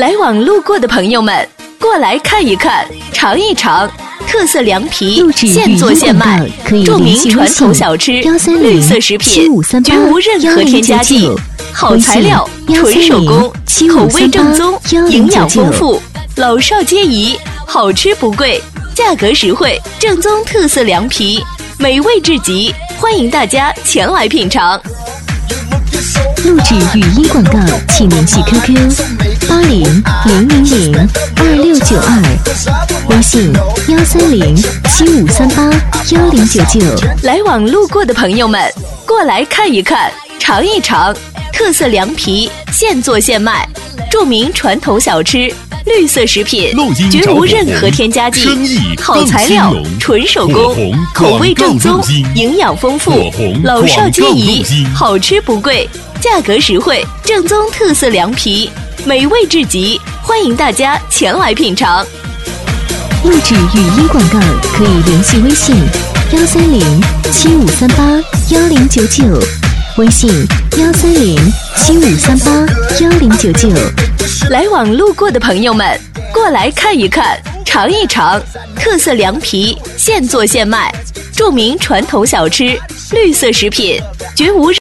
来往路过的朋友们，过来看一看，尝一尝。特色凉皮，现做现卖，著名传统小吃，绿色食品，绝无任何添加剂，好材料，纯手工，口味正宗，营养丰富，老少皆宜，好吃不贵，价格实惠，正宗特色凉皮，美味至极，欢迎大家前来品尝。 录制语音广告，请联系 QQ8000002692，微信13075381099。 来往路过的朋友们，过来看一看，尝一尝。特色凉皮，现做现卖，著名传统小吃，绿色食品，绝无任何添加剂，好材料，纯手工，口味正宗，营养丰富，老少皆宜，好吃不贵，价格实惠，正宗特色凉皮，美味至极，欢迎大家前来品尝。 录制语音广告可以联系微信13075381099，微信13075381099。 来往路过的朋友们，过来看一看，尝一尝。特色凉皮，现做现卖，著名传统小吃，绿色食品，绝无